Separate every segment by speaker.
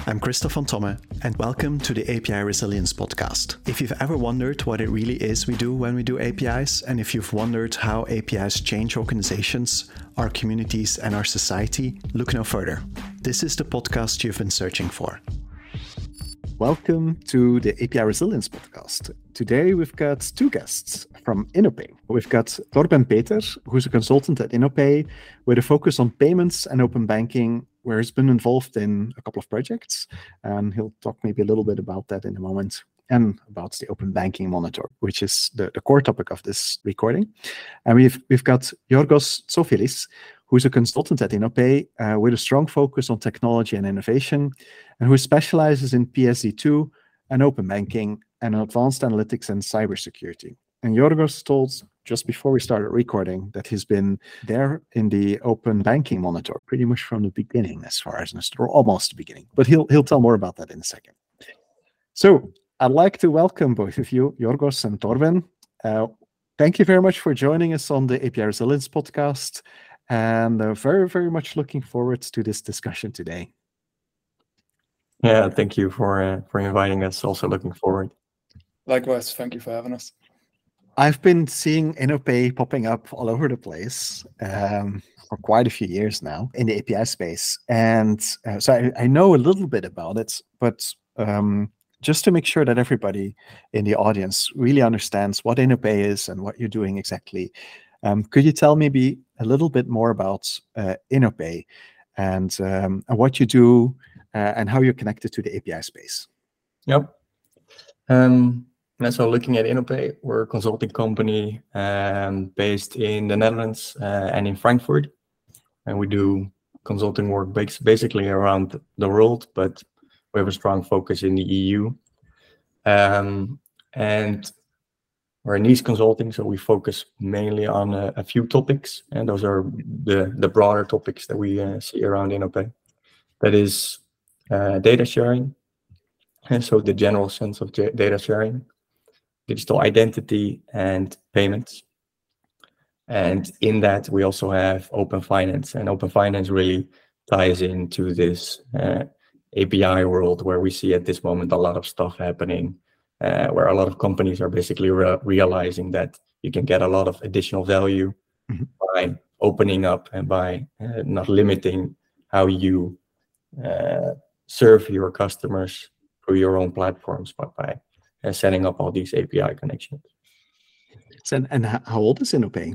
Speaker 1: I'm Christoph van Tomme, and welcome to the API Resilience Podcast. If you've ever wondered what it really is we do when we do APIs, and if you've wondered how APIs change organizations, our communities, and our society, look no further. This is the podcast you've been searching for. Welcome to the API Resilience Podcast. Today we've got two guests from InnoPay. We've got Torben Peter, who's a consultant at InnoPay with a focus on payments and open banking, where he's been involved in a couple of projects. And he'll talk maybe a little bit about that in a moment, and about the Open Banking Monitor, which is the core topic of this recording. And we've got Yorgos Tsofilis, who's a consultant at InnoPay with a strong focus on technology and innovation, and who specializes in PSD2 and open banking and advanced analytics and cybersecurity. And Yorgos told just before we started recording that he's been there in the Open Banking Monitor pretty much from the beginning, as far as or almost the beginning. But he'll tell more about that in a second. So I'd like to welcome both of you, Yorgos and Torben. Thank you very much for joining us on the API Resilience Podcast. And very, very much looking forward to this discussion today.
Speaker 2: Yeah, thank you for inviting us. Also looking forward.
Speaker 3: Likewise, thank you for having us.
Speaker 1: I've been seeing InnoPay popping up all over the place for quite a few years now in the API space. And so I know a little bit about it, but just to make sure that everybody in the audience really understands what InnoPay is and what you're doing exactly, could you tell maybe a little bit more about InnoPay and what you do and how you're connected to the API space?
Speaker 2: Yep. So looking at InnoPay, we're a consulting company based in the Netherlands and in Frankfurt. And we do consulting work basically around the world, but we have a strong focus in the EU. And we're a niche consulting, so we focus mainly on a few topics, and those are the broader topics that we see around InnoPay. That is data sharing, and so the general sense of data sharing, digital identity, and payments. And in that, we also have open finance, and open finance really ties into this API world where we see at this moment a lot of stuff happening. Where a lot of companies are basically realizing that you can get a lot of additional value by opening up and by not limiting how you serve your customers through your own platforms, but by setting up all these API connections.
Speaker 1: And how old is InnoPay?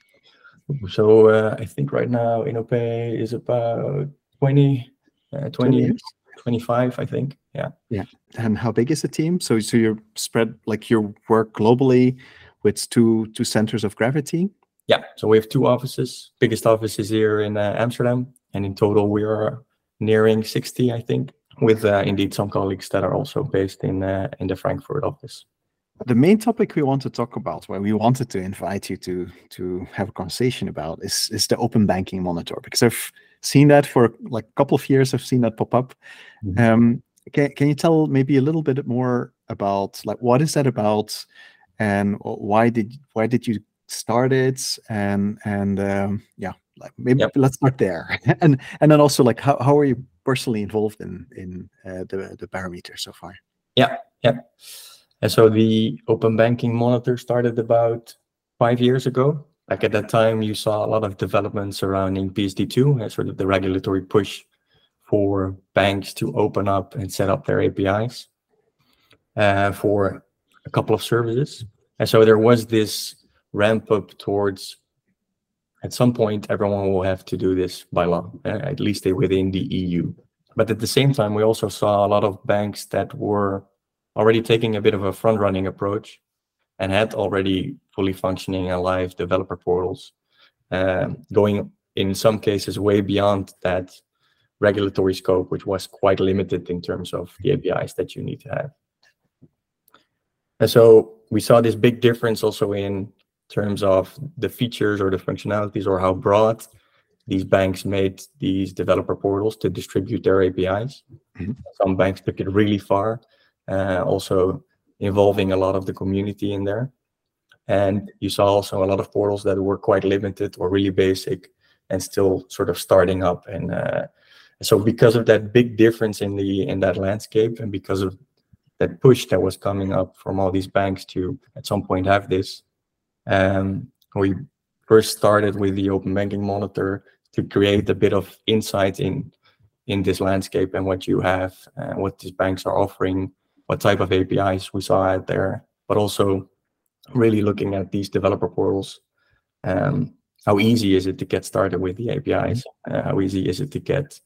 Speaker 2: So I think right now InnoPay is about 20 years? 25, I think. Yeah.
Speaker 1: And how big is the team? So you're spread, like you work globally with two centers of gravity?
Speaker 2: Yeah. So we have two offices. Biggest office is here in Amsterdam, and in total we are nearing 60, I think, with indeed some colleagues that are also based in the Frankfurt office.
Speaker 1: The main topic we want to talk about, where we wanted to invite you to have a conversation about, is the Open Banking Monitor, because I've seen that for like a couple of years. I've seen that pop up. Can you tell maybe a little bit more about like what is that about, and why did you start it, and like maybe let's start there, and then also like how are you personally involved in the parameter so far?
Speaker 2: Yeah. And so the Open Banking Monitor started about 5 years ago. Like at that time, you saw a lot of developments surrounding PSD2 and sort of the regulatory push for banks to open up and set up their APIs for a couple of services. And so there was this ramp up towards, at some point, everyone will have to do this by law, at least within the EU. But at the same time, we also saw a lot of banks that were already taking a bit of a front-running approach and had already fully functioning and live developer portals, going in some cases way beyond that regulatory scope, which was quite limited in terms of the APIs that you need to have. And so we saw this big difference also in terms of the features or the functionalities or how broad these banks made these developer portals to distribute their APIs. Some banks took it really far, also involving a lot of the community in there. And you saw also a lot of portals that were quite limited or really basic and still sort of starting up and So because of that big difference in that landscape, and because of that push that was coming up from all these banks to at some point have this, we first started with the Open Banking Monitor to create a bit of insight in this landscape and what you have, what these banks are offering, what type of APIs we saw out there, but also really looking at these developer portals. How easy is it to get started with the APIs? How easy is it to get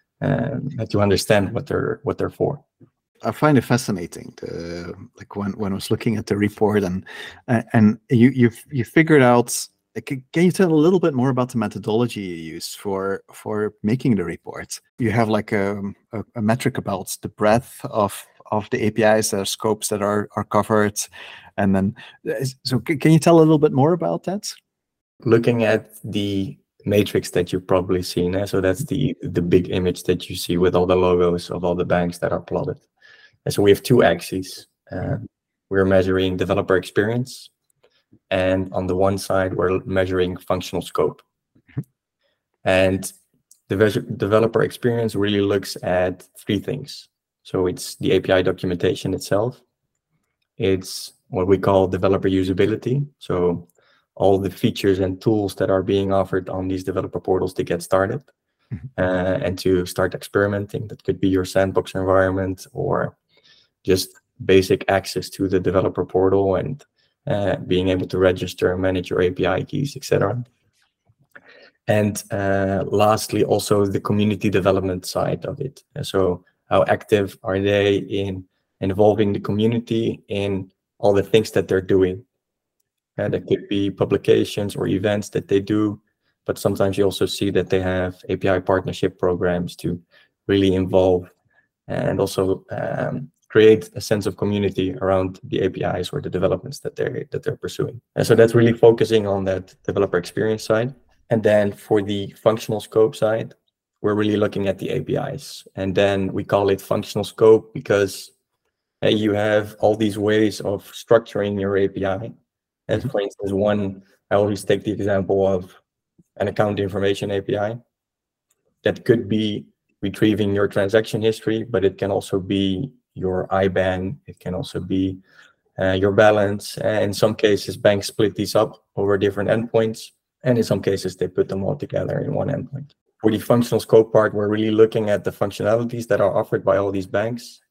Speaker 2: to understand what they're for?
Speaker 1: I find it fascinating. Like when I was looking at the report, and you figured out. Can you tell a little bit more about the methodology you use for making the report? You have like a metric about the breadth of the APIs, the scopes that are covered, and then so can you tell a little bit more about that?
Speaker 2: Looking at the matrix that you've probably seen, so that's the big image that you see with all the logos of all the banks that are plotted. And so we have two axes. We're measuring developer experience, and on the one side, we're measuring functional scope. And the developer experience really looks at three things. So it's the API documentation itself. It's what we call developer usability. So all the features and tools that are being offered on these developer portals to get started and to start experimenting. That could be your sandbox environment or just basic access to the developer portal and being able to register and manage your API keys, etc. And lastly, also the community development side of it. So how active are they in involving the community in all the things that they're doing? And there could be publications or events that they do, but sometimes you also see that they have API partnership programs to really involve and also create a sense of community around the APIs or the developments that they're pursuing. And so that's really focusing on that developer experience side. And then for the functional scope side, we're really looking at the APIs. And then we call it functional scope because you have all these ways of structuring your API. As for instance, I always take the example of an account information API. That could be retrieving your transaction history, but it can also be your IBAN. It can also be your balance. In some cases, banks split these up over different endpoints. And in some cases, they put them all together in one endpoint. For the functional scope part, we're really looking at the functionalities that are offered by all these banks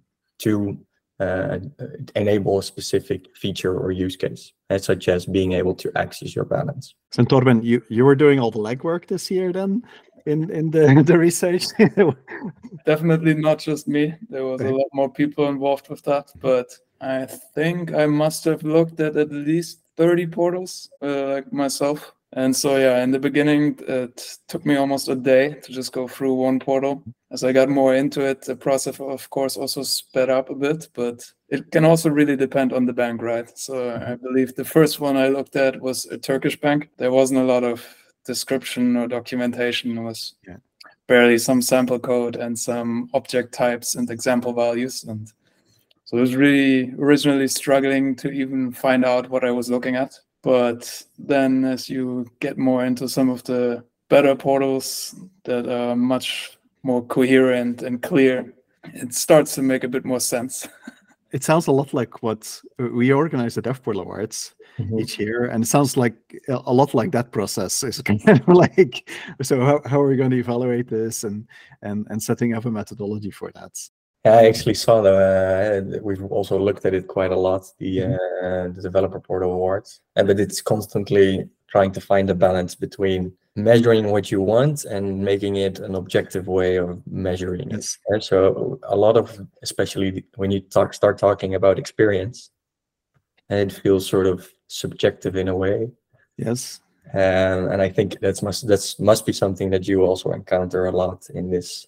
Speaker 2: to enable a specific feature or use case, such as being able to access your balance.
Speaker 1: So Torben, you were doing all the legwork this year then in the research?
Speaker 3: Definitely not just me. There was a lot more people involved with that, but I think I must have looked at least 30 portals like myself. And so, yeah, in the beginning, it took me almost a day to just go through one portal. As I got more into it, the process, of course, also sped up a bit, but it can also really depend on the bank, right? So I believe the first one I looked at was a Turkish bank. There wasn't a lot of description or documentation. It was barely some sample code and some object types and example values. And so I was really originally struggling to even find out what I was looking at. But then as you get more into some of the better portals that are much more coherent and clear, it starts to make a bit more sense.
Speaker 1: It sounds a lot like what we organize the DevPortal Awards each year, and it sounds like a lot like that process. Is kind of like, so how are we going to evaluate this and setting up a methodology for that?
Speaker 2: I actually saw that. We've also looked at it quite a lot, the Developer Portal Awards, but it's constantly trying to find a balance between measuring what you want and making it an objective way of measuring it. And so a lot of, especially when you start talking about experience, and it feels sort of subjective in a way.
Speaker 1: Yes.
Speaker 2: And I think that must be something that you also encounter a lot in this.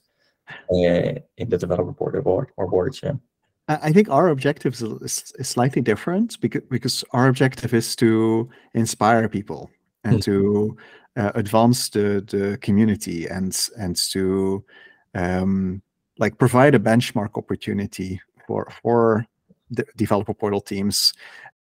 Speaker 2: In the Developer Portal or boards, yeah.
Speaker 1: I think our objective is slightly different because our objective is to inspire people and to advance the community and to like provide a benchmark opportunity for the developer portal teams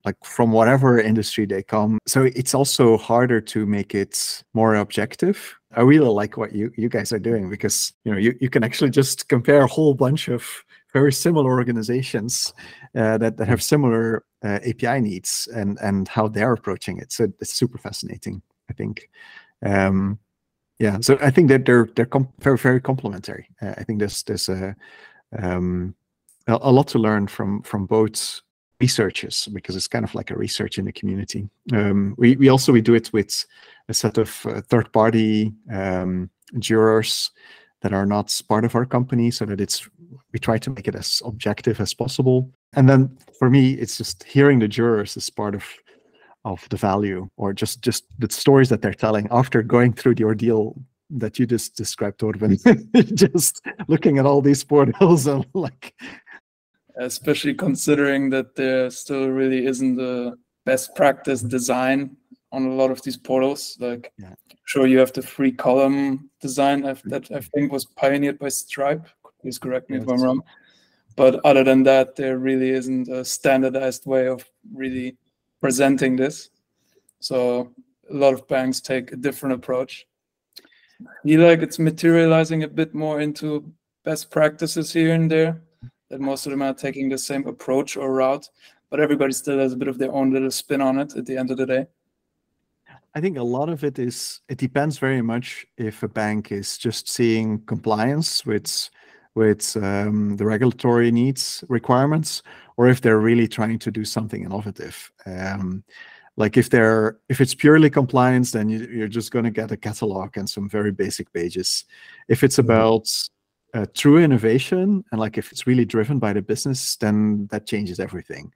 Speaker 1: like from whatever industry they come. So it's also harder to make it more objective. I really like what you guys are doing, because you can actually just compare a whole bunch of very similar organizations that have similar API needs and how they're approaching it. So it's super fascinating, I think. So I think that they're very, very complementary. I think there's a lot to learn from both researchers, because it's kind of like a research in the community. We do it with a set of third-party jurors that are not part of our company, so that we try to make it as objective as possible. And then for me, it's just hearing the jurors as part of the value, or just the stories that they're telling after going through the ordeal that you just described, Torben. Just looking at all these portals and like,
Speaker 3: especially considering that there still really isn't a best practice design on a lot of these portals. Like, sure, you have the 3-column design that I think was pioneered by Stripe. Please correct me if I'm wrong. But other than that, there really isn't a standardized way of really presenting this. So a lot of banks take a different approach. It's materializing a bit more into best practices here and there, that most of them are taking the same approach or route, but everybody still has a bit of their own little spin on it at the end of the day.
Speaker 1: I think a lot of it depends very much if a bank is just seeing compliance with the regulatory requirements, or if they're really trying to do something innovative. Like if it's purely compliance, then you're just going to get a catalog and some very basic pages. If it's about true innovation, and like if it's really driven by the business, then that changes everything.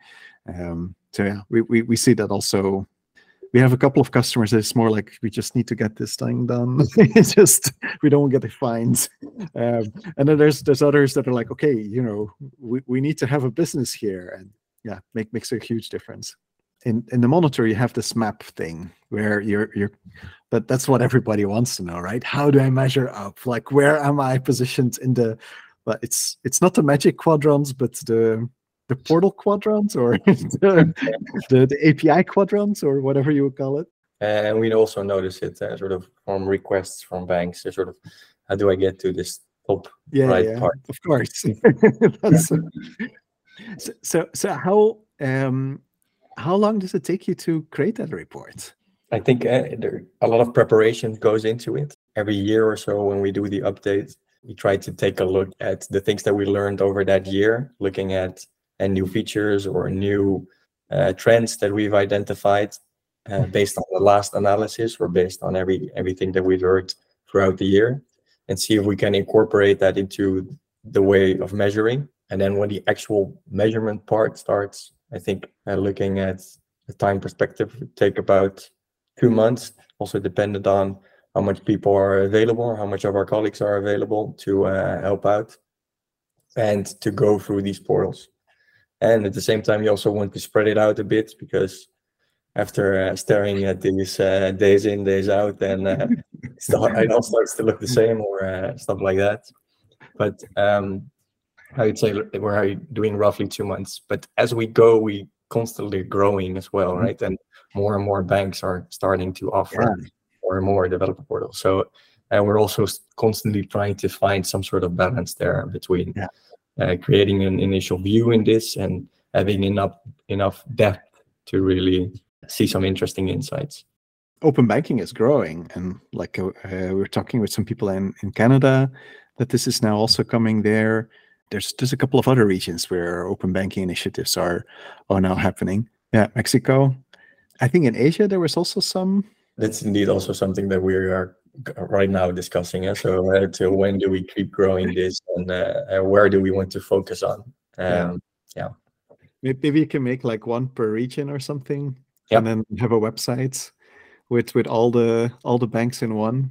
Speaker 1: We see that also. We have a couple of customers that it's more like, we just need to get this thing done. It's just, we don't get the fines. And then there's others that are like, okay, we need to have a business here, and makes a huge difference. In the monitor, you have this map thing where that's what everybody wants to know, right? How do I measure up? Like, where am I positioned but it's not the magic quadrants, but the portal quadrants, or the API quadrants, or whatever you would call it.
Speaker 2: And we also notice it sort of from requests from banks. Sort of, how do I get to this top part?
Speaker 1: Of course. So how long does it take you to create that report?
Speaker 2: I think a lot of preparation goes into it. Every year or so, when we do the update, we try to take a look at the things that we learned over that year, looking at new features or new trends that we've identified based on the last analysis, or based on everything that we've heard throughout the year, and see if we can incorporate that into the way of measuring. And then when the actual measurement part starts, I think looking at the time perspective, it would take about 2 months, also dependent on how much people are available, how much of our colleagues are available to help out and to go through these portals. And at the same time, you also want to spread it out a bit, because after staring at these days in, days out, then it all starts to look the same, or stuff like that. But I would say we're doing roughly 2 months. But as we go, we constantly growing as well, right? And more banks are starting to offer more and more developer portals. So we're also constantly trying to find some sort of balance there between creating an initial view in this and having enough depth to really see some interesting insights.
Speaker 1: Open banking is growing, and like we're talking with some people in Canada that this is now also coming there. There's a couple of other regions where open banking initiatives are now happening. Yeah, Mexico. I think in Asia there was also some.
Speaker 2: That's indeed also something that we are right now discussing. So to when do we keep growing this, and where do we want to focus on?
Speaker 1: Maybe you can make like one per region or something, and then have a website with all the banks in one.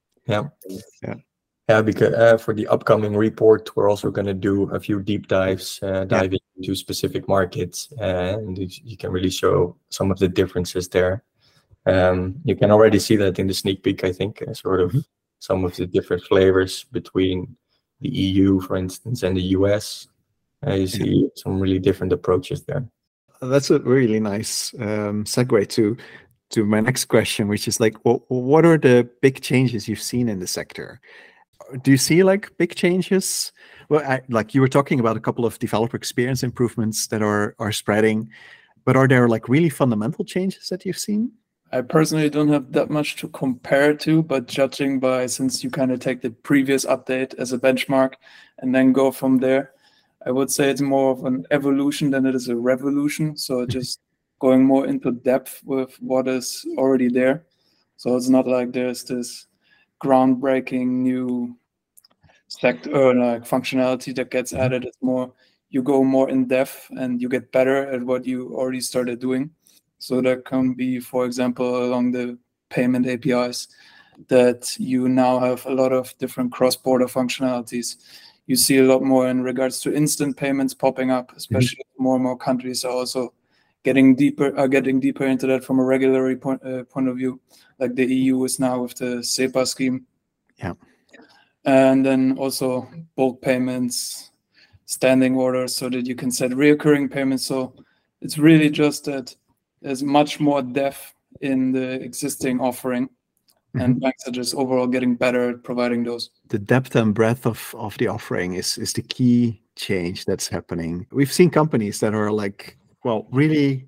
Speaker 2: Because for the upcoming report, we're also going to do a few deep dives, diving into specific markets, and you can really show some of the differences there. You can already see that in the sneak peek, I think, sort of some of the different flavors between the EU, for instance, and the US. You see some really different approaches there.
Speaker 1: That's a really nice segue to my next question, which is like, what are the big changes you've seen in the sector? Do you see like big changes? Well, like you were talking about a couple of developer experience improvements that are spreading, but are there like really fundamental changes that you've seen?
Speaker 3: I personally don't have that much to compare to, but judging by, since you kind of take the previous update as a benchmark and then go from there, I would say it's more of an evolution than it is a revolution. So just going more into depth with what is already there. So it's not like there's this groundbreaking new sector or like functionality that gets added. It's more, you go more in depth and you get better at what you already started doing. So that can be, for example, along the payment APIs, that you now have a lot of different cross-border functionalities. You see a lot more in regards to instant payments popping up, especially more and more countries are also getting deeper into that from a regulatory point of view. Like the EU is now with the SEPA scheme.
Speaker 1: Yeah. And
Speaker 3: then also bulk payments, standing orders, so that you can set reoccurring payments. So it's really just that there's much more depth in the existing offering, and banks are just overall getting better at providing those.
Speaker 1: The depth and breadth of the offering is the key change that's happening. We've seen companies that are like, well, really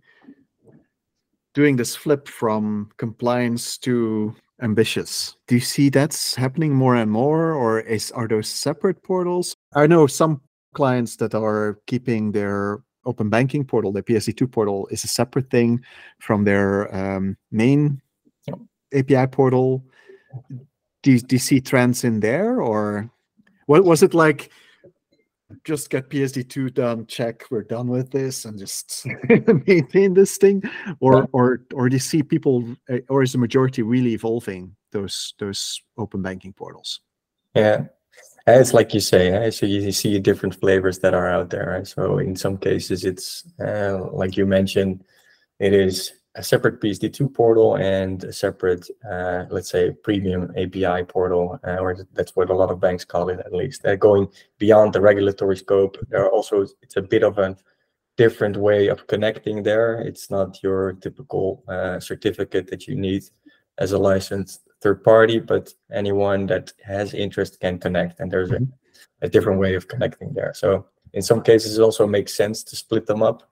Speaker 1: doing this flip from compliance to ambitious. Do you see that's happening more and more, or are those separate portals? I know some clients that are keeping their open banking portal, the PSD2 portal, is a separate thing from their main API portal. Do you see trends in there, or what was it like? Just get PSD2 done, check, we're done with this, and just maintain this thing, or do you see people, or is the majority really evolving those open banking portals?
Speaker 2: Yeah, it's like you say, so you see different flavors that are out there. Right? So in some cases, it's like you mentioned, it is a separate PSD2 portal and a separate, let's say, premium API portal, or that's what a lot of banks call it, at least. Going beyond the regulatory scope, there are also, it's a bit of a different way of connecting there. It's not your typical certificate that you need as a licensed third party, but anyone that has interest can connect, and there's a different way of connecting there. So in some cases, it also makes sense to split them up.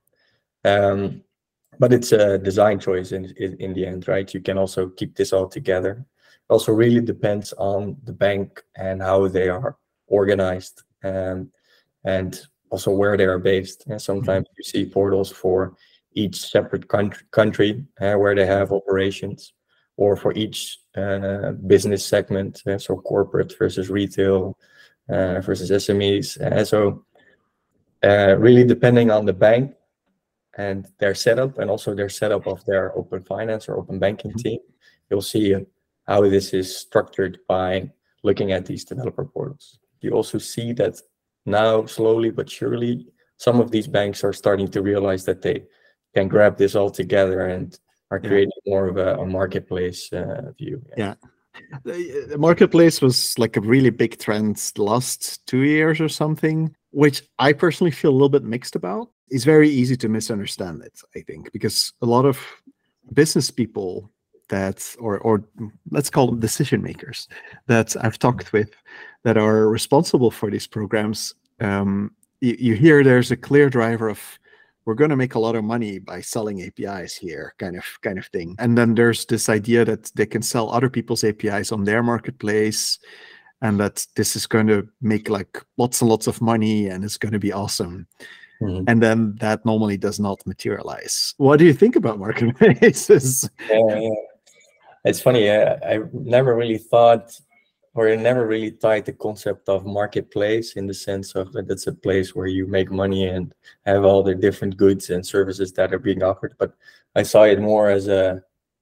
Speaker 2: But it's a design choice in the end, right? You can also keep this all together. It also really depends on the bank and how they are organized, and also where they are based. And sometimes you see portals for each separate country where they have operations, or for each business segment, so corporate versus retail versus SMEs. So really depending on the bank and their setup, and also their setup of their open finance or open banking team, you'll see how this is structured by looking at these developer portals. You also see that now, slowly but surely, some of these banks are starting to realize that they can grab this all together and are creating more of a marketplace view.
Speaker 1: Yeah. The marketplace was like a really big trend the last 2 years or something, which I personally feel a little bit mixed about. It's very easy to misunderstand it, I think, because a lot of business people that, or let's call them decision makers, that I've talked with that are responsible for these programs, you hear there's a clear driver of, we're going to make a lot of money by selling APIs here, kind of thing. And then there's this idea that they can sell other people's APIs on their marketplace, and that this is going to make like lots and lots of money, and it's going to be awesome. And then that normally does not materialize. What do you think about marketplaces?
Speaker 2: Yeah. It's funny. I never really thought, or I never really tied the concept of marketplace in the sense of that it's a place where you make money and have all the different goods and services that are being offered. But I saw it more as a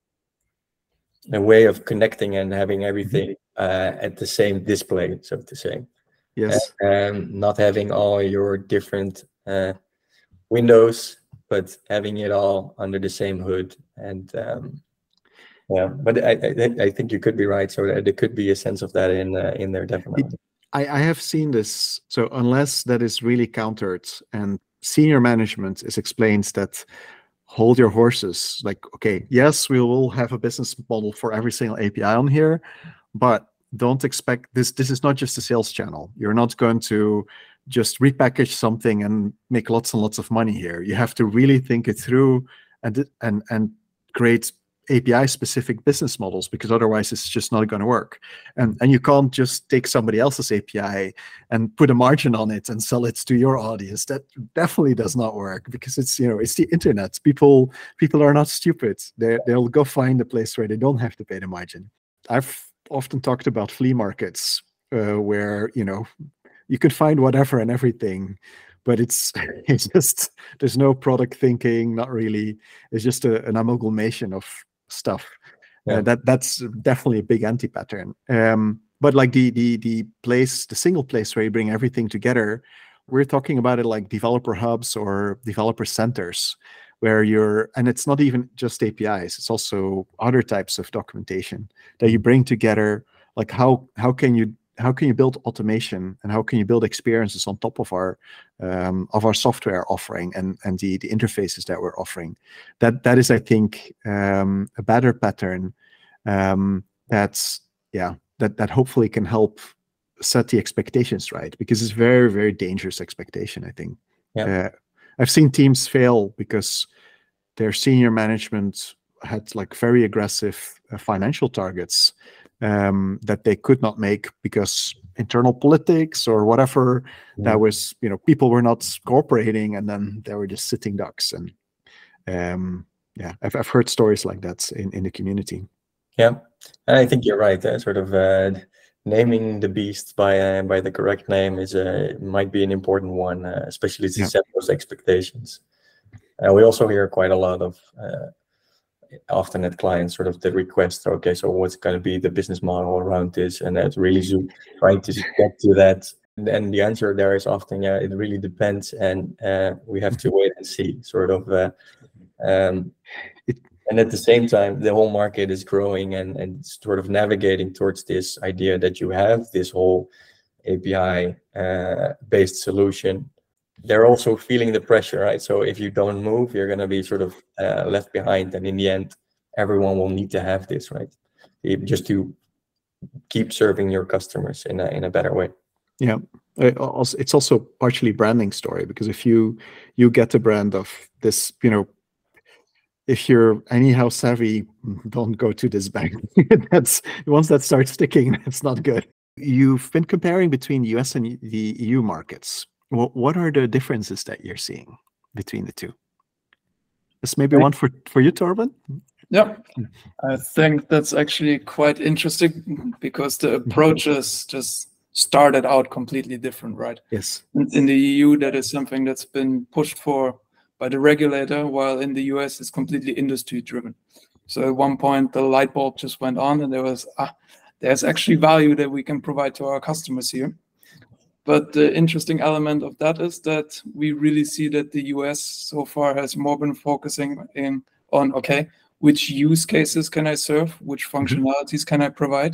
Speaker 2: way of connecting and having everything at the same display, so to say.
Speaker 1: Yes.
Speaker 2: And not having all your different windows, but having it all under the same hood. And yeah, but I think you could be right. So there could be a sense of that in there, definitely.
Speaker 1: I have seen this. So unless that is really countered, and senior management is explained that hold your horses. Like, okay, yes, we will have a business model for every single API on here, but don't expect this. This is not just a sales channel. You're not going to just repackage something and make lots and lots of money here. You have to really think it through and create API specific business models, because otherwise it's just not going to work. And you can't just take somebody else's API and put a margin on it and sell it to your audience. That definitely does not work, because it's, you know, it's the internet. People are not stupid. They'll go find a place where they don't have to pay the margin. I've often talked about flea markets where, you know, you can find whatever and everything, but it's just, there's no product thinking, not really. It's just an amalgamation of stuff.
Speaker 2: Yeah.
Speaker 1: That's definitely a big anti-pattern. But like the single place where you bring everything together, we're talking about it like developer hubs or developer centers, where and it's not even just APIs, it's also other types of documentation that you bring together. Like how can you build automation, and how can you build experiences on top of our software offering and the interfaces that we're offering? That is, I think, a better pattern that hopefully can help set the expectations right, because it's very, very dangerous expectation, I think.
Speaker 2: Yeah.
Speaker 1: I've seen teams fail because their senior management had like very aggressive financial targets that they could not make because internal politics or whatever. That was, you know, people were not cooperating, and then they were just sitting ducks. And I've heard stories like that in the community.
Speaker 2: Yeah, and I think you're right. Sort of naming the beast by the correct name might be an important one, especially to set those expectations. We also hear quite a lot of often at clients sort of the request, okay, so what's going to be the business model around this, and that's really trying to get to that. And the answer there is often, yeah, it really depends, and we have to wait and see, sort of. And at the same time, the whole market is growing and sort of navigating towards this idea that you have this whole API based solution. They're also feeling the pressure, right? So if you don't move, you're going to be sort of left behind. And in the end, everyone will need to have this, right? Just to keep serving your customers in a better way.
Speaker 1: Yeah. It's also partially branding story, because if you get a brand of this, you know, if you're anyhow savvy, don't go to this bank. That's once that starts sticking, that's not good. You've been comparing between US and the EU markets. What are the differences that you're seeing between the two? This may be one for you, Torben.
Speaker 3: Yeah, I think that's actually quite interesting, because the approaches just started out completely different, right?
Speaker 1: Yes.
Speaker 3: In the EU, that is something that's been pushed for by the regulator, while in the US it's completely industry driven. So at one point the light bulb just went on, and there's actually value that we can provide to our customers here. But the interesting element of that is that we really see that the US so far has more been focusing on, okay, which use cases can I serve? Which functionalities can I provide?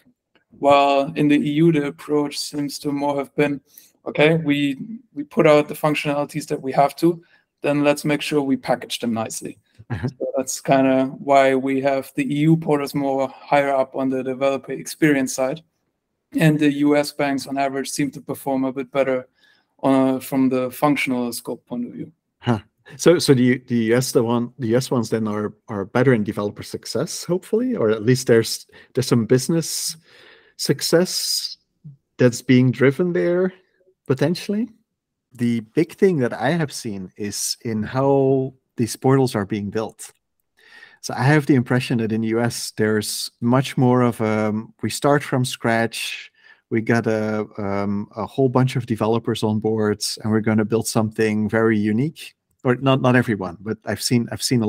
Speaker 3: While in the EU, the approach seems to more have been, okay, we put out the functionalities that we have to, then let's make sure we package them nicely. So that's kind of why we have the EU portals more higher up on the developer experience side. And the US banks on average seem to perform a bit better from the functional scope point of view.
Speaker 1: Huh. So the US ones then are better in developer success, hopefully, or at least there's some business success that's being driven there potentially. The big thing that I have seen is in how these portals are being built. So I have the impression that in the US, there's much more of we start from scratch. We got a whole bunch of developers on board, and we're going to build something very unique. Or not everyone, but I've seen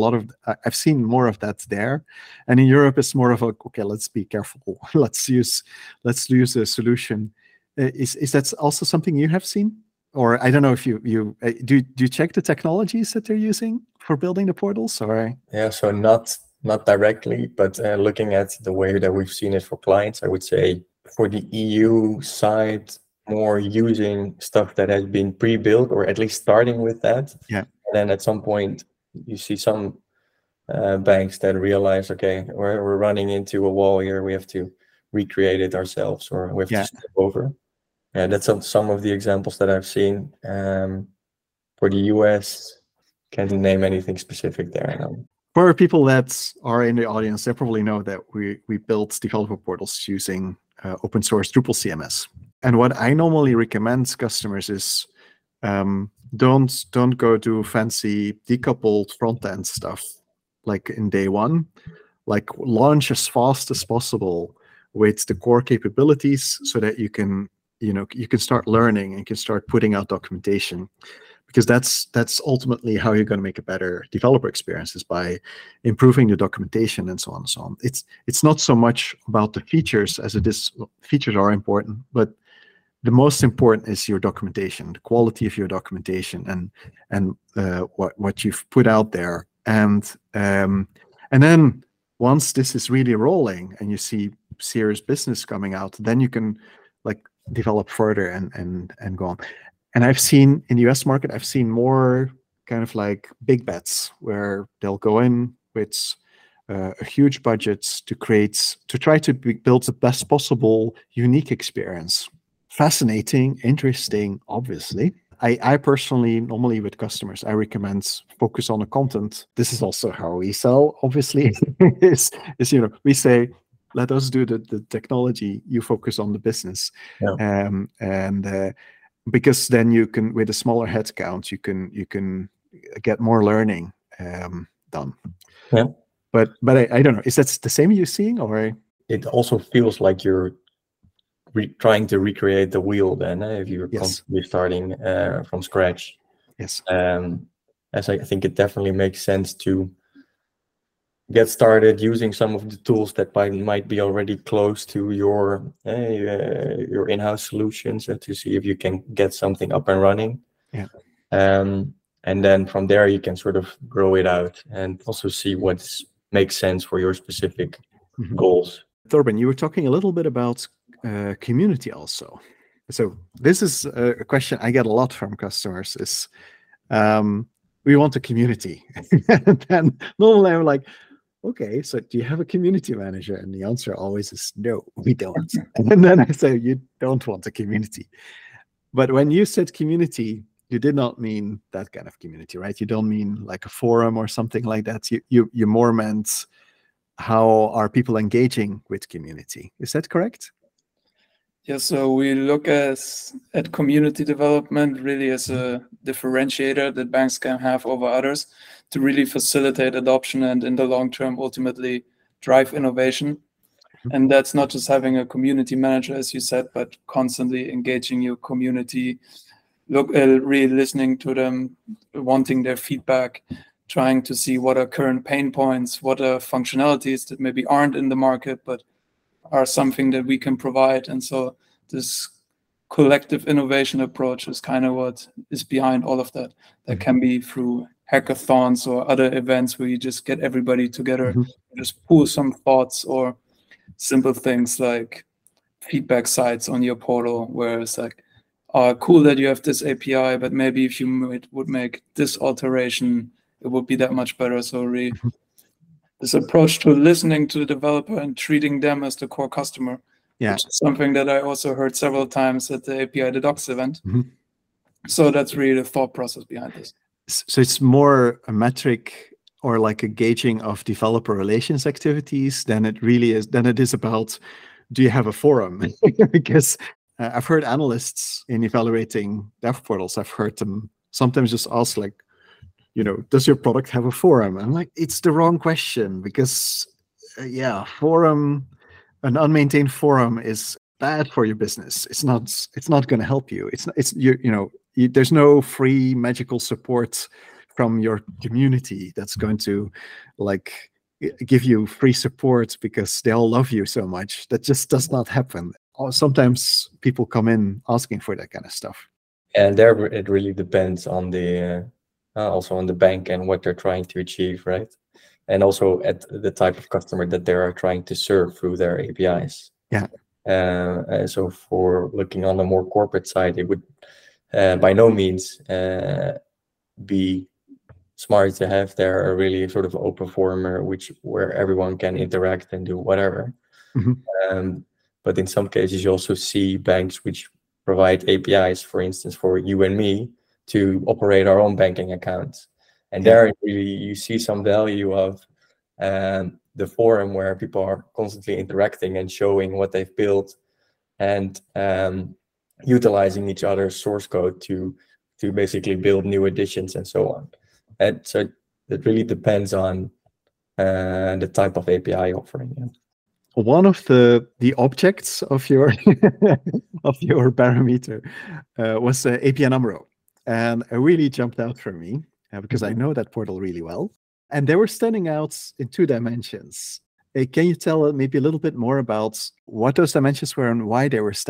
Speaker 1: more of that there. And in Europe, it's more of okay, let's be careful. Let's use a solution. Is that also something you have seen? Or I don't know if you do you check the technologies that they're using for building the portals, or?
Speaker 2: Yeah, so not directly, but looking at the way that we've seen it for clients, I would say for the EU side, more using stuff that has been pre-built, or at least starting with that.
Speaker 1: Yeah.
Speaker 2: And then at some point you see some banks that realize, okay, we're running into a wall here, we have to recreate it ourselves, or we have to step over. Yeah, that's some of the examples that I've seen. For the US, can't name anything specific there.
Speaker 1: For people that are in the audience, they probably know that we built developer portals using open source Drupal CMS. And what I normally recommend customers is don't go do fancy decoupled front end stuff like in day one. Like launch as fast as possible with the core capabilities so that you can start learning and can start putting out documentation, because that's ultimately how you're going to make a better developer experience, is by improving the documentation and so on and so on. It's not so much about the features as it is. Features are important, but the most important is your documentation, the quality of your documentation, and what you've put out there, and then once this is really rolling and you see serious business coming out, then you can like develop further and go on. And I've seen in the US market, I've seen more kind of like big bets where they'll go in with a huge budgets to try to build the best possible unique experience. Fascinating, interesting, obviously. I personally, normally with customers, I recommend focus on the content. This is also how we sell, obviously, is we say, let us do the technology, you focus on the business.
Speaker 2: Yeah.
Speaker 1: Because then you can, with a smaller headcount, you can get more learning done.
Speaker 2: Yeah.
Speaker 1: But I don't know, is that the same you're seeing, or?
Speaker 2: It also feels like you're trying to recreate the wheel then, if you're constantly starting from scratch.
Speaker 1: Yes.
Speaker 2: As I think it definitely makes sense to get started using some of the tools that might be already close to your in-house solutions, and to see if you can get something up and running.
Speaker 1: Yeah.
Speaker 2: And then from there you can sort of grow it out and also see what makes sense for your specific goals.
Speaker 1: Thorben, you were talking a little bit about community also. So this is a question I get a lot from customers, is we want a community. And then normally I'm like, okay, so do you have a community manager? And the answer always is no, we don't. And then I say, you don't want a community. But when you said community, you did not mean that kind of community, right? You don't mean like a forum or something like that. You more meant how are people engaging with community. Is that correct?
Speaker 3: Yeah, so we look at community development really as a differentiator that banks can have over others to really facilitate adoption and in the long term ultimately drive innovation. And that's not just having a community manager, as you said, but constantly engaging your community, really listening to them, wanting their feedback, trying to see what are current pain points, what are functionalities that maybe aren't in the market, but are something that we can provide. And so this collective innovation approach is kind of what is behind all of that. That can be through hackathons or other events where you just get everybody together, just pool some thoughts, or simple things like feedback sites on your portal where it's like, cool that you have this API, but maybe if you would make this alteration, it would be that much better. So really, this approach to listening to the developer and treating them as the core customer, which is something that I also heard several times at the API the Docs event. So that's really the thought process behind this.
Speaker 1: So it's more a metric or like a gauging of developer relations activities than it is about, do you have a forum? Because I've heard analysts in evaluating dev portals, I've heard them sometimes just ask like, does your product have a forum? I'm like, it's the wrong question, because forum, an unmaintained forum is bad for your business. It's not going to help you. There's no free magical support from your community that's going to like give you free support because they all love you so much. That just does not happen. Sometimes people come in asking for that kind of stuff.
Speaker 2: And there it really depends on the also on the bank and what they're trying to achieve, right? And also at the type of customer that they are trying to serve through their APIs.
Speaker 1: Yeah.
Speaker 2: And so for looking on the more corporate side, it would by no means be smart to have there a really sort of open forum where everyone can interact and do whatever. But in some cases, you also see banks which provide APIs, for instance, for you and me to operate our own banking accounts. And there really you see some value of the forum where people are constantly interacting and showing what they've built and utilizing each other's source code to basically build new additions and so on. And so it really depends on the type of API offering. Yeah.
Speaker 1: One of the objects of your of your parameter was APN AMRO, and it really jumped out for me because I know that portal really well, and they were standing out in 2 dimensions. Can you tell maybe a little bit more about what those dimensions were and why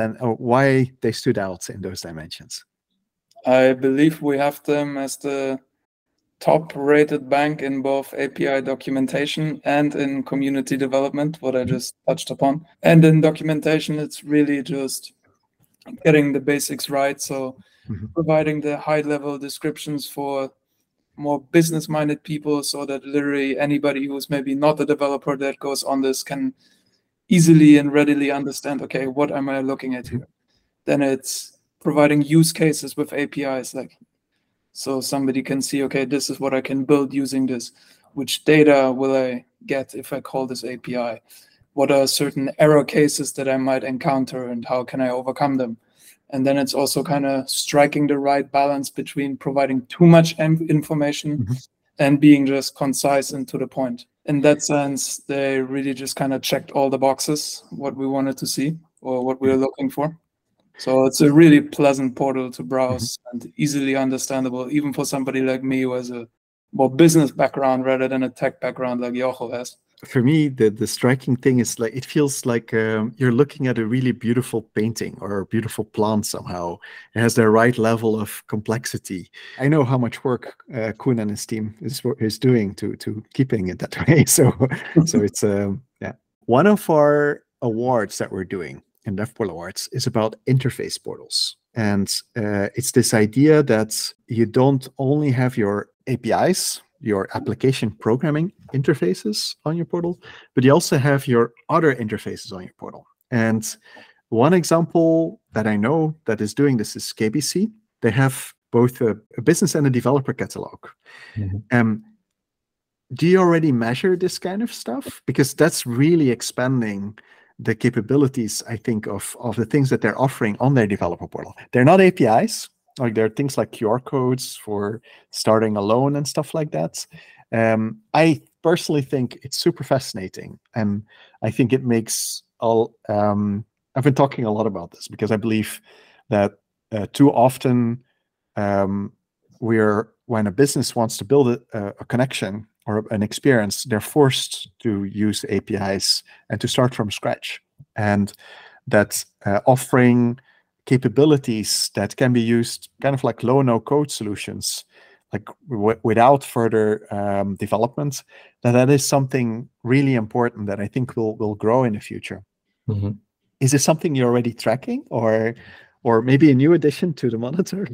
Speaker 1: they stood out in those dimensions?
Speaker 3: I believe we have them as the top-rated bank in both API documentation and in community development, what I just touched upon. And in documentation, it's really just getting the basics right. So providing the high-level descriptions for more business-minded people so that literally anybody who's maybe not a developer that goes on this can easily and readily understand, okay, what am I looking at here? Then it's providing use cases with APIs, so somebody can see, okay, this is what I can build using this. Which data will I get if I call this API? What are certain error cases that I might encounter and how can I overcome them? And then it's also kind of striking the right balance between providing too much information and being just concise and to the point. In that sense, they really just kind of checked all the boxes, what we wanted to see or what we were looking for. So it's a really pleasant portal to browse and easily understandable, even for somebody like me who has a more business background rather than a tech background like Jocho has.
Speaker 1: For me, the striking thing is it feels like you're looking at a really beautiful painting or a beautiful plant somehow. It has the right level of complexity. I know how much work Koen and his team is doing to keeping it that way. So it's one of our awards that we're doing in DevPortal Awards is about interface portals. And it's this idea that you don't only have your APIs, your application programming interfaces on your portal, but you also have your other interfaces on your portal. And one example that I know that is doing this is KBC. They have both a business and a developer catalog. Do you already measure this kind of stuff? Because that's really expanding the capabilities, I think, of the things that they're offering on their developer portal. They're not APIs, like there are things like QR codes for starting a loan and stuff like that. I personally think it's super fascinating, and I think it makes all. I've been talking a lot about this because I believe that too often when a business wants to build a connection or an experience, they're forced to use APIs and to start from scratch. And that's offering capabilities that can be used kind of like low, no code solutions, like without further development, that is something really important that I think will grow in the future. Is this something you're already tracking, or maybe a new addition to the monitor?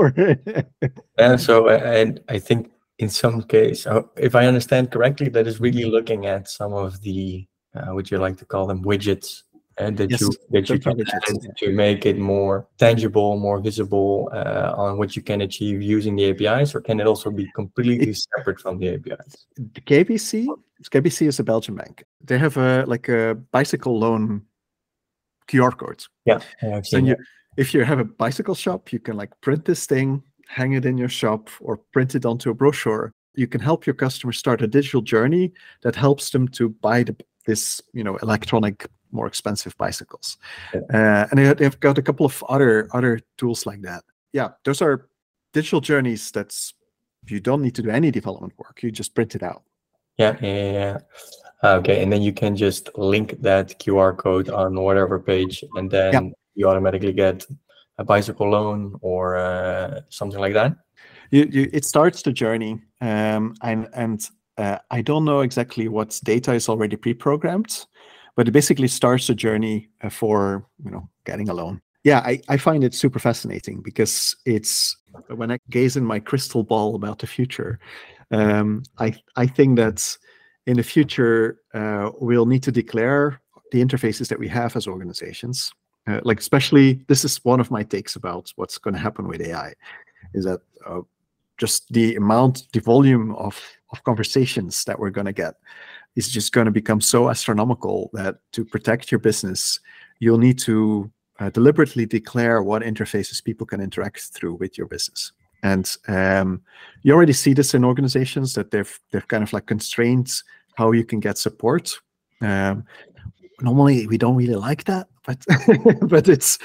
Speaker 2: And I think in some case, if I understand correctly, that is really looking at some of the, would you like to call them widgets, and that you can add to make it more tangible, more visible on what you can achieve using the APIs, or can it also be completely separate from the APIs?
Speaker 1: The KBC is a Belgian bank. They have a bicycle loan QR code.
Speaker 2: Yeah.
Speaker 1: So if you have a bicycle shop, you can print this thing, hang it in your shop, or print it onto a brochure. You can help your customers start a digital journey that helps them to buy this electronic, more expensive bicycles. And they've got a couple of other tools like that. Yeah, those are digital journeys that's you don't need to do any development work. You just print it out.
Speaker 2: Yeah. Okay, and then you can just link that QR code on whatever page, and then you automatically get a bicycle loan or something like that.
Speaker 1: It starts the journey, and I don't know exactly what data is already pre-programmed, but it basically starts a journey for getting a loan. Yeah, I find it super fascinating because it's when I gaze in my crystal ball about the future, I think that in the future we'll need to declare the interfaces that we have as organizations. Like especially, this is one of my takes about what's going to happen with AI, is that just the volume of conversations that we're going to get is just going to become so astronomical that to protect your business, you'll need to deliberately declare what interfaces people can interact through with your business. And you already see this in organizations that they've kind of like constrained how you can get support. Normally, we don't really like that, but but it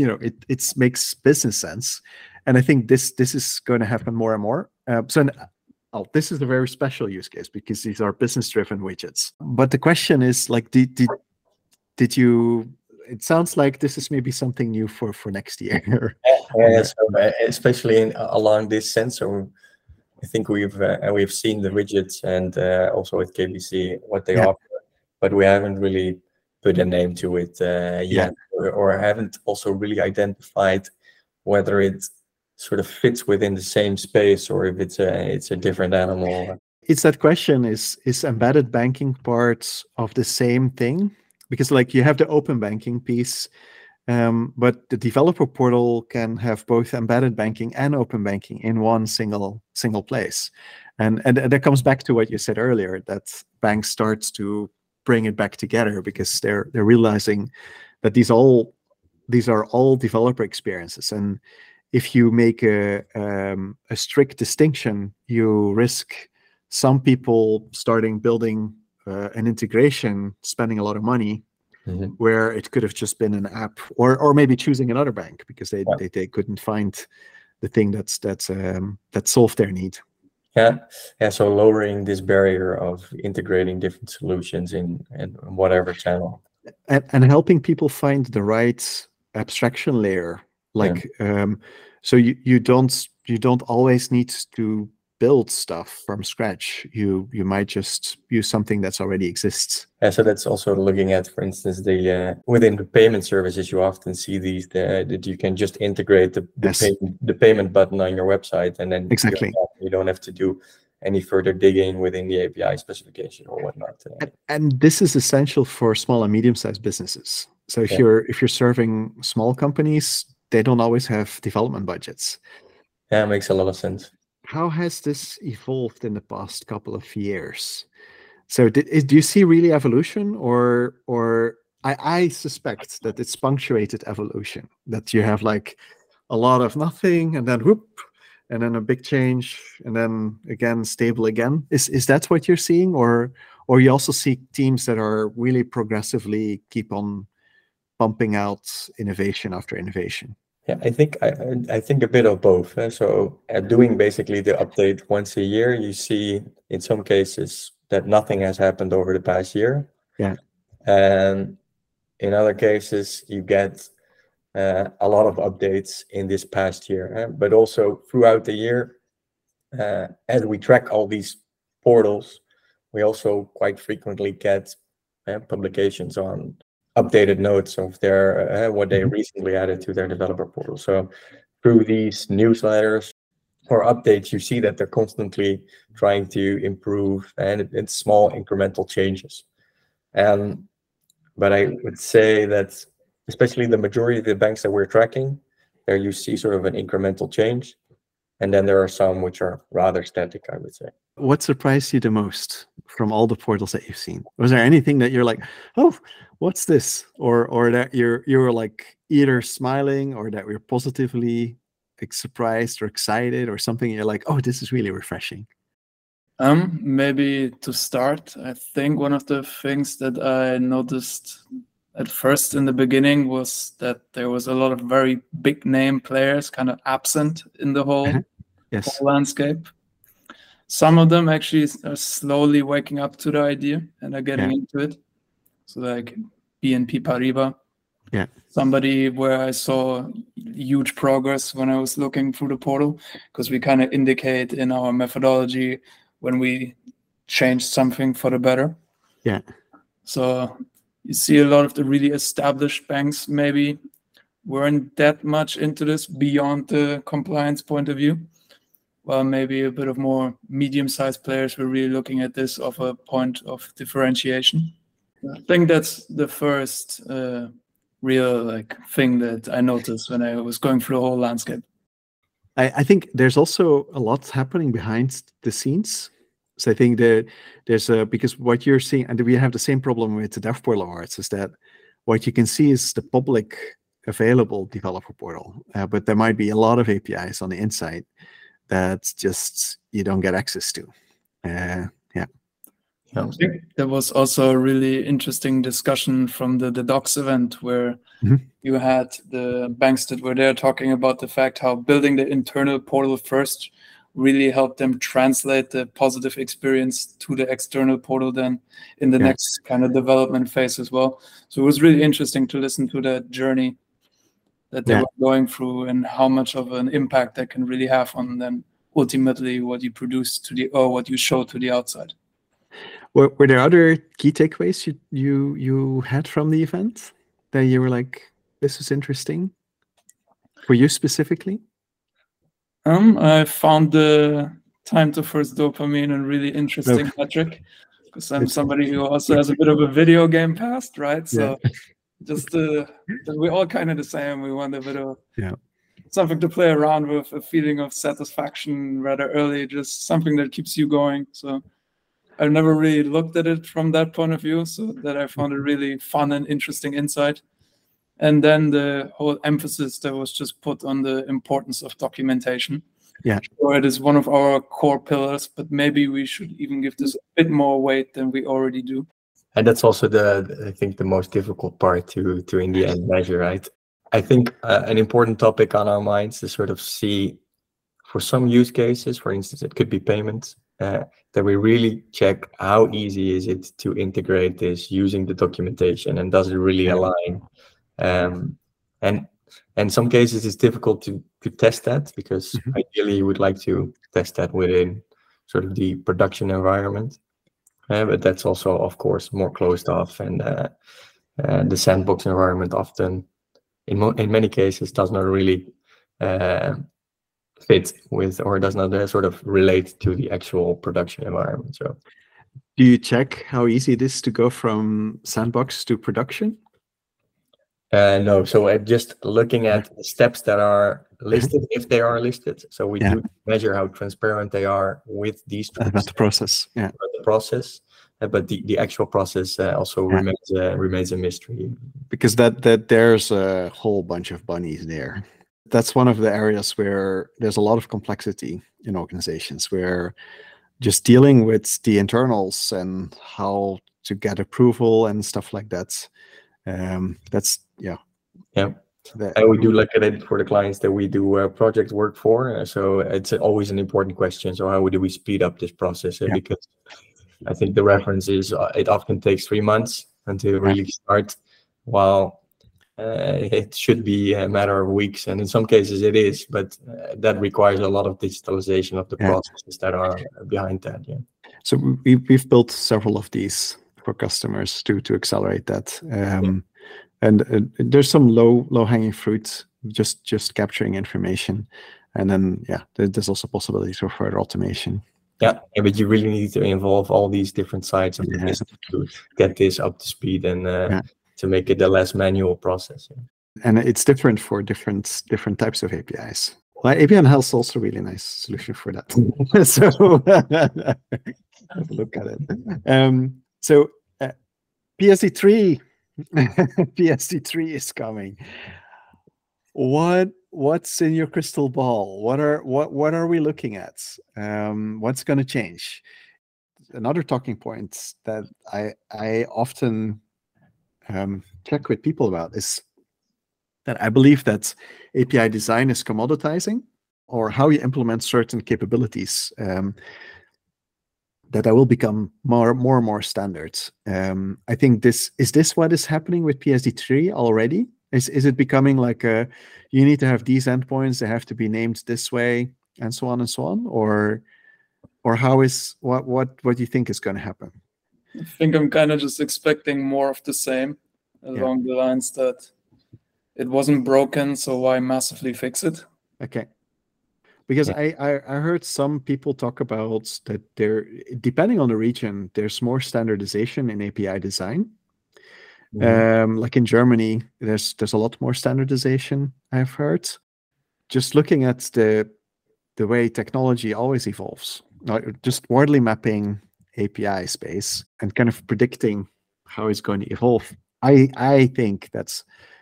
Speaker 1: makes business sense. And I think this is going to happen more and more. This is a very special use case because these are business-driven widgets. But the question is, like, did you? It sounds like this is maybe something new for next year.
Speaker 2: Yeah, so, especially along this sensor, I think we've seen the widgets and also at KBC what they offer, but we haven't really put a name to it yet, or haven't also really identified whether it sort of fits within the same space or if it's a different animal.
Speaker 1: It's that question: is embedded banking part of the same thing? Because like you have the open banking piece, but the developer portal can have both embedded banking and open banking in one single place. And that comes back to what you said earlier, that banks starts to bring it back together because they're realizing that these are all developer experiences. And if you make a strict distinction, you risk some people starting building an integration, spending a lot of money, where it could have just been an app, or maybe choosing another bank because they couldn't find the thing that solved their need.
Speaker 2: Yeah. So lowering this barrier of integrating different solutions in whatever channel,
Speaker 1: and helping people find the right abstraction layer. Like, so you don't always need to build stuff from scratch. You might just use something that's already exists.
Speaker 2: So that's also looking at, for instance, the within the payment services, you often see these that you can just integrate the payment button on your website, and then
Speaker 1: exactly
Speaker 2: you don't have to do any further digging within the API specification or whatnot.
Speaker 1: And this is essential for small and medium-sized businesses. So if you're serving small companies, they don't always have development budgets.
Speaker 2: Yeah, it makes a lot of sense.
Speaker 1: How has this evolved in the past couple of years? So do you see really evolution, or I suspect that it's punctuated evolution, that you have like a lot of nothing and then whoop, and then a big change, and then again stable again. Is that what you're seeing, or you also see teams that are really progressively keep on pumping out innovation after innovation?
Speaker 2: Yeah, I think a bit of both. So doing basically the update once a year, you see in some cases that nothing has happened over the past year.
Speaker 1: Yeah.
Speaker 2: And in other cases, you get a lot of updates in this past year. But also throughout the year, as we track all these portals, we also quite frequently get publications on updated notes of their what they recently added to their developer portal. So through these newsletters or updates, you see that they're constantly trying to improve, and it's small incremental changes. But I would say that especially the majority of the banks that we're tracking, there you see sort of an incremental change, and then there are some which are rather static, I would say.
Speaker 1: What surprised you the most from all the portals that you've seen? Was there anything that you're like, oh, what's this? Or that you're like either smiling or that we're positively surprised or excited or something? You're like, oh, this is really refreshing.
Speaker 3: Maybe to start, I think one of the things that I noticed at first in the beginning was that there was a lot of very big name players kind of absent in the whole landscape. Some of them actually are slowly waking up to the idea and are getting into it. So like BNP Paribas, somebody where I saw huge progress when I was looking through the portal, because we kind of indicate in our methodology when we change something for the better.
Speaker 1: Yeah.
Speaker 3: So you see a lot of the really established banks maybe weren't that much into this beyond the compliance point of view. Well, maybe a bit of more medium-sized players were really looking at this of a point of differentiation. I think that's the first real thing that I noticed when I was going through the whole landscape.
Speaker 1: I think there's also a lot happening behind the scenes. So I think that there's because what you're seeing, and we have the same problem with the DevPortal Awards, is that what you can see is the public available developer portal, but there might be a lot of APIs on the inside that just you don't get access to.
Speaker 3: I think there was also a really interesting discussion from the Docs event where you had the banks that were there talking about the fact how building the internal portal first really helped them translate the positive experience to the external portal then in the next kind of development phase as well. So it was really interesting to listen to that journey that they were going through and how much of an impact that can really have on then ultimately what you produce or what you show to the outside.
Speaker 1: Were there other key takeaways you had from the event that you were like, this is interesting for you specifically?
Speaker 3: I found the time to first dopamine a really interesting metric, because I'm somebody who also has a bit of a video game past, right? So just we're all kind of the same. We want a bit of something to play around with, a feeling of satisfaction rather early, just something that keeps you going. So I've never really looked at it from that point of view, so that I found a really fun and interesting insight. And then the whole emphasis that was just put on the importance of documentation. So it is one of our core pillars, but maybe we should even give this a bit more weight than we already do.
Speaker 2: And that's also I think the most difficult part to in the end measure, right? I think an important topic on our minds is sort of see, for some use cases, for instance, it could be payments, that we really check how easy is it to integrate this using the documentation, and does it really align? And in some cases it's difficult to test that, because ideally you would like to test that within sort of the production environment, but that's also of course more closed off, and the sandbox environment often in many cases does not really fit with, or does not sort of relate to the actual production environment. So
Speaker 1: do you check how easy it is to go from sandbox to production?
Speaker 2: No, so just looking at the steps that are listed, if they are listed. So we do measure how transparent they are with these tools.
Speaker 1: About the process,
Speaker 2: the process, but the actual process also remains a mystery.
Speaker 1: Because that there's a whole bunch of bunnies there. That's one of the areas where there's a lot of complexity in organizations, where just dealing with the internals and how to get approval and stuff like that. That's
Speaker 2: And we do look at it for the clients that we do project work for. So it's always an important question. So how do we speed up this process? Because I think the reference is it often takes 3 months until really start, while it should be a matter of weeks, and in some cases it is, but that requires a lot of digitalization of the processes that are behind that.
Speaker 1: So we've built several of these for customers to accelerate that. And there's some low hanging fruit, just capturing information, and then there's also possibilities for further automation.
Speaker 2: But you really need to involve all these different sides of the business to get this up to speed and to make it a less manual process.
Speaker 1: And it's different for different types of APIs. Well, API Health is also a really nice solution for that. So have a look at it. So PSD3 PSD3 is coming. What's in your crystal ball? What are we looking at? What's going to change? Another talking point that I often check with people about is that I believe that API design is commoditizing, or how you implement certain capabilities that will become more and more standard. I think is this what is happening with PSD3 already? Is it becoming like you need to have these endpoints, they have to be named this way, and so on and so on, or what do you think is going to happen?
Speaker 3: I think I'm kind of just expecting more of the same, along the lines that it wasn't broken, so why massively fix it?
Speaker 1: Okay. Because I heard some people talk about that depending on the region, there's more standardization in API design. Like in Germany, there's a lot more standardization, I've heard. Just looking at the way technology always evolves, just wordly mapping API space and kind of predicting how it's going to evolve. I think that's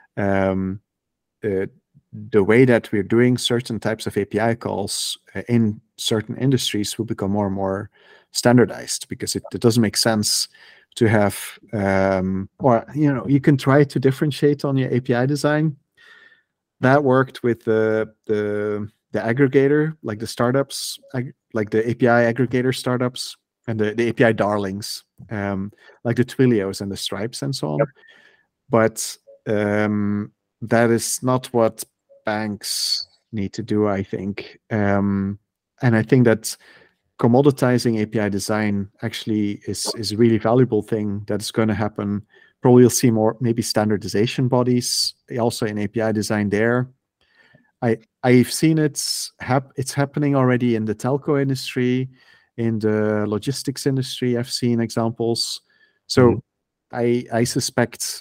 Speaker 1: the way that we're doing certain types of API calls in certain industries will become more and more standardized, because it doesn't make sense to have, or you can try to differentiate on your API design. That worked with the aggregator, like the startups, like the API aggregator startups and the API darlings, like the Twilios and the Stripes and so on. Yep. But that is not what banks need to do, I think. And I think that commoditizing API design actually is a really valuable thing that's going to happen. Probably you'll see more, maybe standardization bodies also in API design there. I've seen it's happening already in the telco industry, in the logistics industry. I've seen examples. So I suspect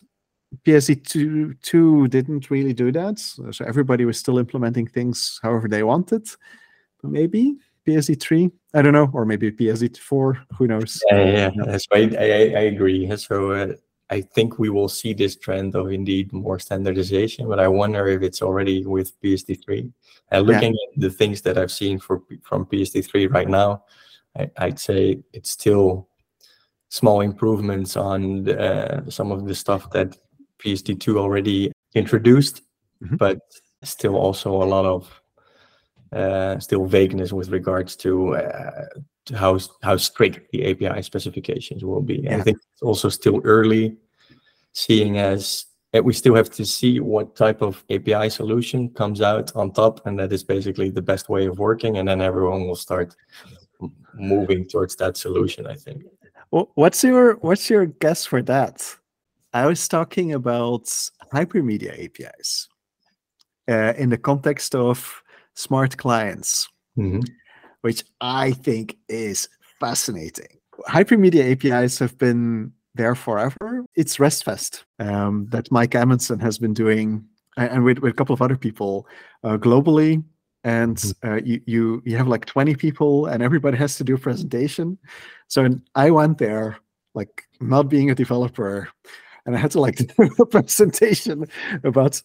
Speaker 1: PSD2 didn't really do that. So everybody was still implementing things however they wanted. But maybe PSD3, I don't know, or maybe PSD4, who knows?
Speaker 2: Yeah. That's right. I agree. So I think we will see this trend of indeed more standardization, but I wonder if it's already with PSD3. And looking at the things that I've seen from PSD3 right now, I'd say it's still small improvements on some of the stuff that PSD2 already introduced, but still also a lot of still vagueness with regards to how strict the API specifications will be. Yeah. I think it's also still early, seeing as we still have to see what type of API solution comes out on top, and that is basically the best way of working, and then everyone will start moving towards that solution, I think.
Speaker 1: Well, what's your guess for that? I was talking about hypermedia APIs in the context of smart clients, which I think is fascinating. Hypermedia APIs have been there forever. It's RESTfest that Mike Amundsen has been doing, and with a couple of other people globally. And you have like 20 people, and everybody has to do a presentation. So I went there, like not being a developer, and I had to like do a presentation about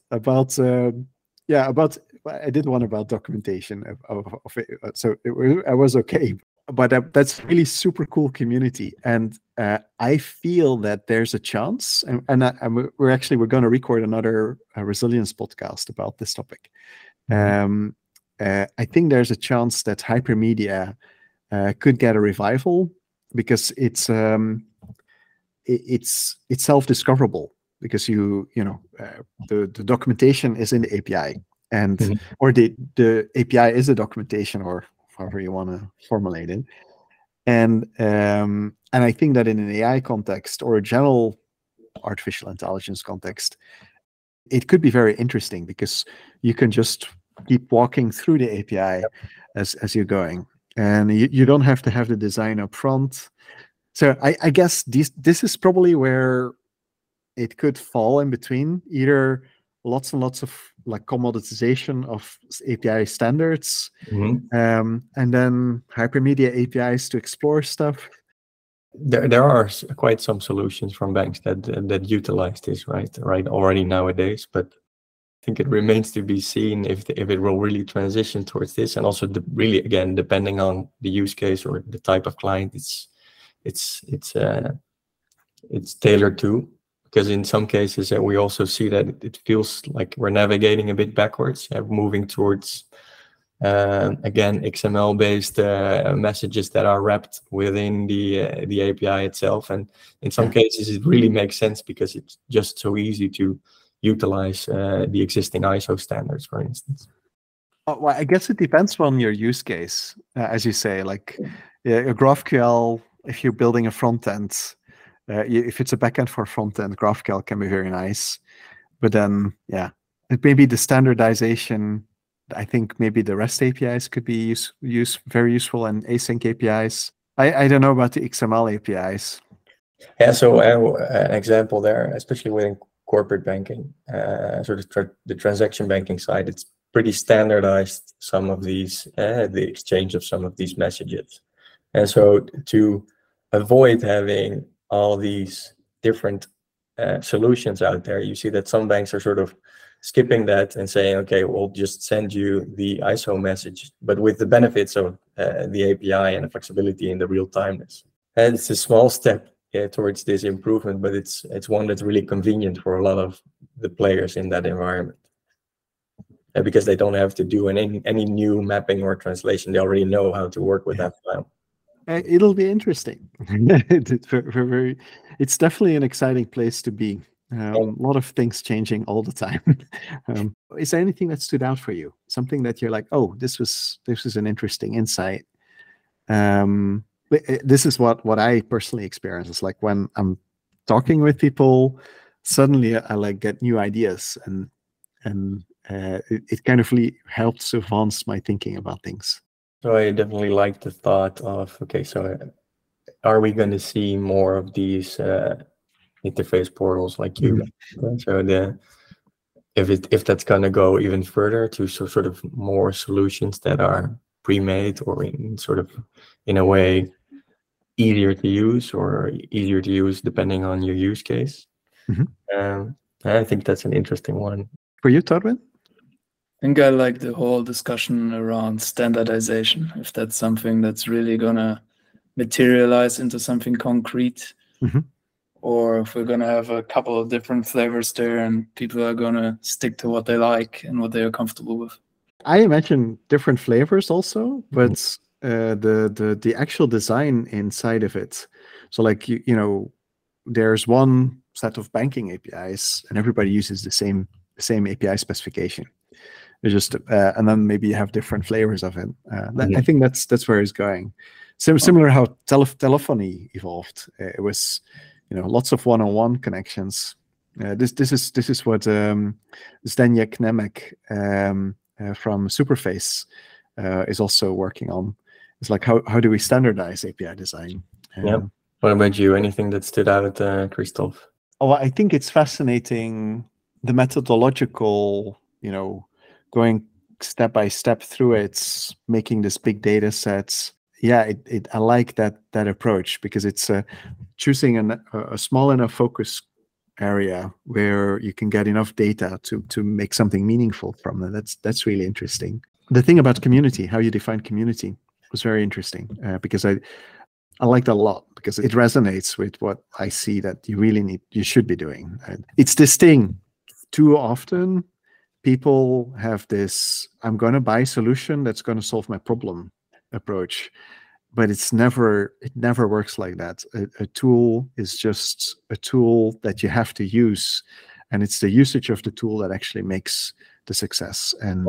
Speaker 1: I did one about documentation of it, so I was okay. But that's really super cool community, and I feel that there's a chance, and we're going to record another resilience podcast about this topic. I think there's a chance that hypermedia could get a revival, because it's self-discoverable, because the documentation is in the API, and or the API is a documentation, or however you want to formulate it. And I think that in an AI context or a general artificial intelligence context, it could be very interesting, because you can just keep walking through the API as you're going, and you don't have to have the design up front. So I guess this is probably where it could fall in between, either lots and lots of like commoditization of API standards, and then hypermedia APIs to explore stuff.
Speaker 2: There are quite some solutions from banks that utilize this right already nowadays, but I think it remains to be seen if it will really transition towards this, and also really, again, depending on the use case or the type of client it's tailored to. Because in some cases we also see that it feels like we're navigating a bit backwards, moving towards again XML-based messages that are wrapped within the API itself, and in some cases it really makes sense because it's just so easy to utilize the existing ISO standards, for instance.
Speaker 1: Well, I guess it depends on your use case, as you say. Like a GraphQL, if you're building a front end, If it's a backend for front-end, GraphQL can be very nice. But then, yeah, it may be the standardization. I think maybe the REST APIs could be very useful, and async APIs. I don't know about the XML APIs.
Speaker 2: Yeah, so an example there, especially within corporate banking, the transaction banking side, it's pretty standardized, some of these, the exchange of some of these messages. And so to avoid having all these different solutions out there, you see that some banks are sort of skipping that and saying, okay, we'll just send you the ISO message, but with the benefits of the API and the flexibility and the real-timeness. And it's a small step towards this improvement, but it's one that's really convenient for a lot of the players in that environment. Because they don't have to do any new mapping or translation. They already know how to work with that file.
Speaker 1: It'll be interesting. It's definitely an exciting place to be. A lot of things changing all the time. Is there anything that stood out for you? Something that you're like, oh, this was an interesting insight. This is what I personally experience. It's like when I'm talking with people, suddenly I like get new ideas, and it kind of really helps advance my thinking about things.
Speaker 2: So I definitely like the thought of, okay, so are we going to see more of these interface portals like you? So if that's going to go even further to sort of more solutions that are pre-made or in a way easier to use depending on your use case. I think that's an interesting one.
Speaker 1: For you, Torben?
Speaker 3: I think I like the whole discussion around standardization, if that's something that's really gonna materialize into something concrete, or if we're gonna have a couple of different flavors there and people are gonna stick to what they like and what they are comfortable with.
Speaker 1: I imagine different flavors also, but the actual design inside of it. So like, you know, there's one set of banking APIs and everybody uses the same API specification. It's just and then maybe you have different flavors of it. I think that's where it's going. Similar how telephony evolved. It was, you know, lots of one-on-one connections. This is what Zdeněk Nemek from Superface is also working on. It's like how do we standardize API design?
Speaker 2: Yeah. What about you? Anything that stood out, Christoph?
Speaker 1: Oh, I think it's fascinating, the methodological, you know, going step by step through it, making this big data sets. Yeah, I like that approach, because it's choosing a small enough focus area where you can get enough data to make something meaningful from it. That's really interesting. The thing about community, how you define community, was very interesting, because I like that a lot, because it resonates with what I see that you should be doing. It's this thing. Too often, people have this, I'm going to buy a solution that's going to solve my problem approach, but it never works like that. A tool is just a tool that you have to use, and it's the usage of the tool that actually makes the success. And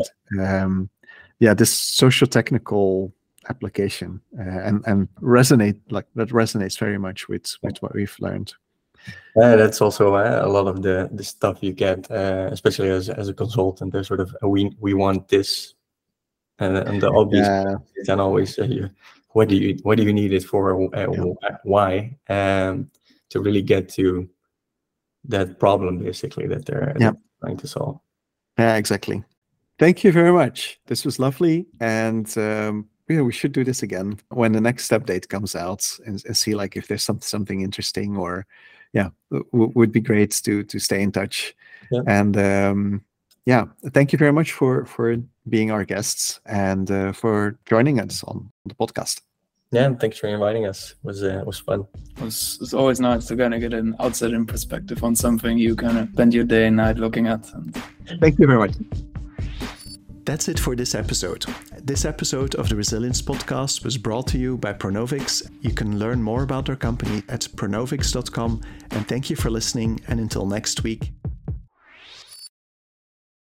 Speaker 1: this social technical application and resonates very much with what we've learned.
Speaker 2: That's also a lot of the stuff you get, especially as a consultant. There's sort of we want this, and the obvious and always what do you need it for? Why? To really get to that problem basically that they're trying to solve.
Speaker 1: Yeah, exactly. Thank you very much. This was lovely, and we should do this again when the next update comes out and see like if there's something interesting, or would be great to stay in touch. And thank you very much for being our guests and for joining us on the podcast.
Speaker 2: Yeah, thanks for inviting us. It was fun.
Speaker 3: It's always nice to kind of get an outside-in perspective on something you kind of spend your day and night looking at.
Speaker 1: Thank you very much.
Speaker 4: That's it for this episode. This episode of the Resilience Podcast was brought to you by Pronovix. You can learn more about our company at pronovix.com. And thank you for listening. And until next week.